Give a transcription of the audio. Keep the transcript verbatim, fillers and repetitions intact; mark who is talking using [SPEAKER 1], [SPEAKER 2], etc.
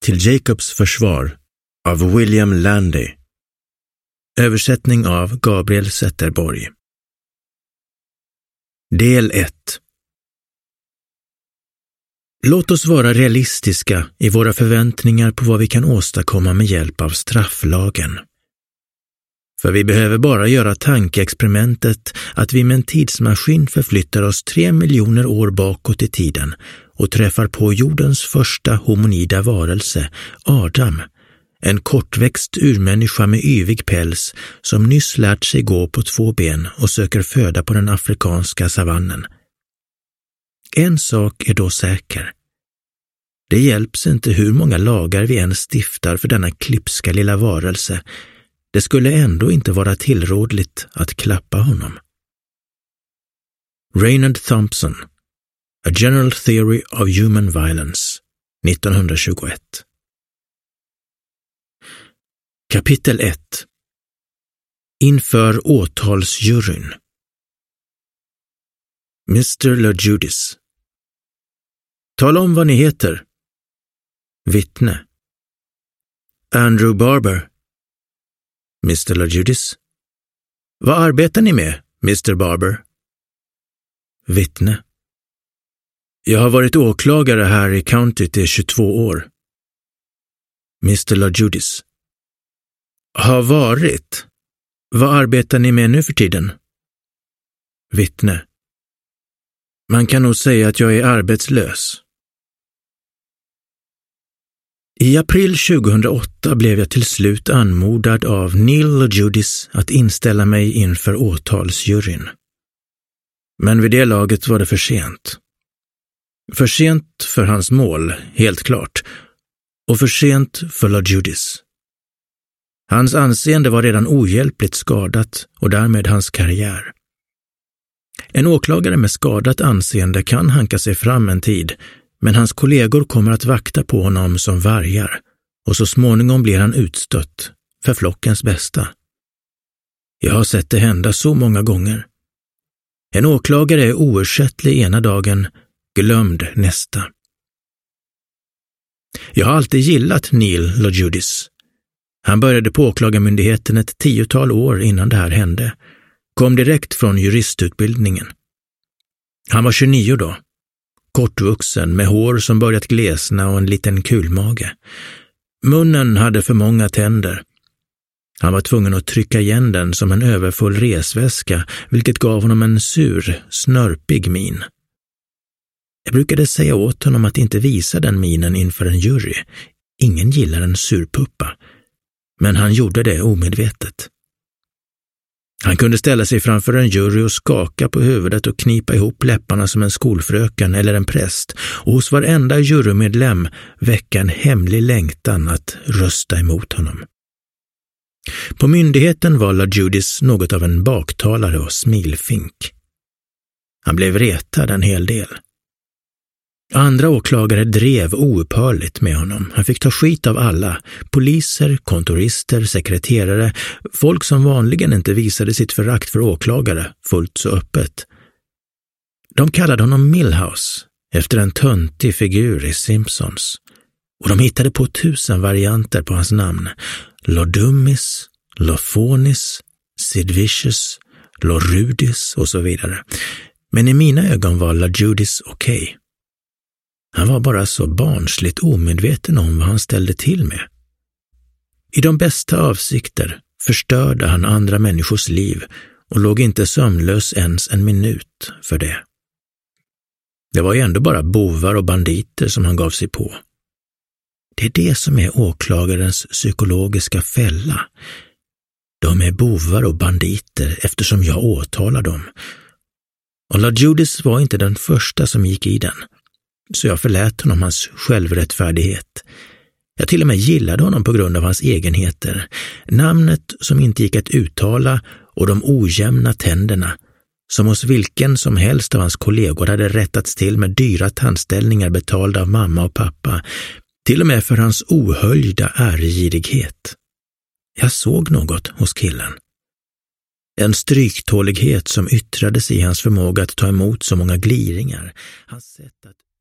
[SPEAKER 1] Till Jacobs försvar av William Landy. Översättning av Gabriel Zetterborg. Del ett. Låt oss vara realistiska i våra förväntningar på vad vi kan åstadkomma med hjälp av strafflagen. För vi behöver bara göra tankeexperimentet att vi med en tidsmaskin förflyttar oss tre miljoner år bakåt i tiden och träffar på jordens första hominida varelse, Adam, en kortväxt urmänniska med yvig päls som nyss lärt sig gå på två ben och söker föda på den afrikanska savannen. En sak är då säker. Det hjälps inte hur många lagar vi än stiftar för denna klipska lilla varelse. Det skulle ändå inte vara tillrådligt att klappa honom. Raynard Thompson, A General Theory of Human Violence, nittonhundratjugoett. Kapitel ett. Inför åtalsjuryn. mister LaJudice. Tala om vad ni heter. Vittne. Andrew Barber. mister LaJudice. Vad arbetar ni med, mister Barber? Vittne. Jag har varit åklagare här i countyt i tjugotvå år. mister LaJudice. Har varit? Vad arbetar ni med nu för tiden? Vittne. Man kan nog säga att jag är arbetslös. I april tjugohundraåtta blev jag till slut anmodad av Neil LaJudice att inställa mig inför åtalsjuryn. Men vid det laget var det för sent. För sent för hans mål, helt klart, och för sent för LaJudice. Hans anseende var redan ohjälpligt skadat och därmed hans karriär. En åklagare med skadat anseende kan hanka sig fram en tid, men hans kollegor kommer att vakta på honom som vargar och så småningom blir han utstött för flockens bästa. Jag har sett det hända så många gånger. En åklagare är oersättlig ena dagen, glömd nästa. Jag har alltid gillat Neil LaJudice. Han började på åklagarmyndigheten ett tiotal år innan det här hände. Kom direkt från juristutbildningen. Han var tjugonio då. Kortvuxen med hår som börjat glesna och en liten kulmage. Munnen hade för många tänder. Han var tvungen att trycka igen den som en överfull resväska, vilket gav honom en sur, snörpig min. Jag brukade säga åt honom att inte visa den minen inför en jury. Ingen gillar en surpuppa. Men han gjorde det omedvetet. Han kunde ställa sig framför en jury och skaka på huvudet och knipa ihop läpparna som en skolfröken eller en präst, och hos varenda jurymedlem väcka en hemlig längtan att rösta emot honom. På myndigheten var LaJudice något av en baktalare och smilfink. Han blev retad en hel del. Andra åklagare drev oupphörligt med honom. Han fick ta skit av alla. Poliser, kontorister, sekreterare, folk som vanligen inte visade sitt förakt för åklagare fullt så öppet. De kallade honom Milhouse, efter en töntig figur i Simpsons. Och de hittade på tusen varianter på hans namn. Lodummis, Lofonis, Sid Vicious, Lorudis och så vidare. Men i mina ögon var LaJudice okej. Okay. Han var bara så barnsligt omedveten om vad han ställde till med. I de bästa avsikter förstörde han andra människors liv och låg inte sömnlös ens en minut för det. Det var ju ändå bara bovar och banditer som han gav sig på. Det är det som är åklagarens psykologiska fälla. De är bovar och banditer eftersom jag åtalar dem. Och LaJudice var inte den första som gick i den. Så jag förlät honom hans självrättfärdighet. Jag till och med gillade honom på grund av hans egenheter. Namnet som inte gick att uttala och de ojämna tänderna, som hos vilken som helst av hans kollegor hade rättats till med dyra tandställningar betalda av mamma och pappa, till och med för hans ohöljda ärgirighet. Jag såg något hos killen. En stryktålighet som yttrade sig i hans förmåga att ta emot så många gliringar. Hans sätt att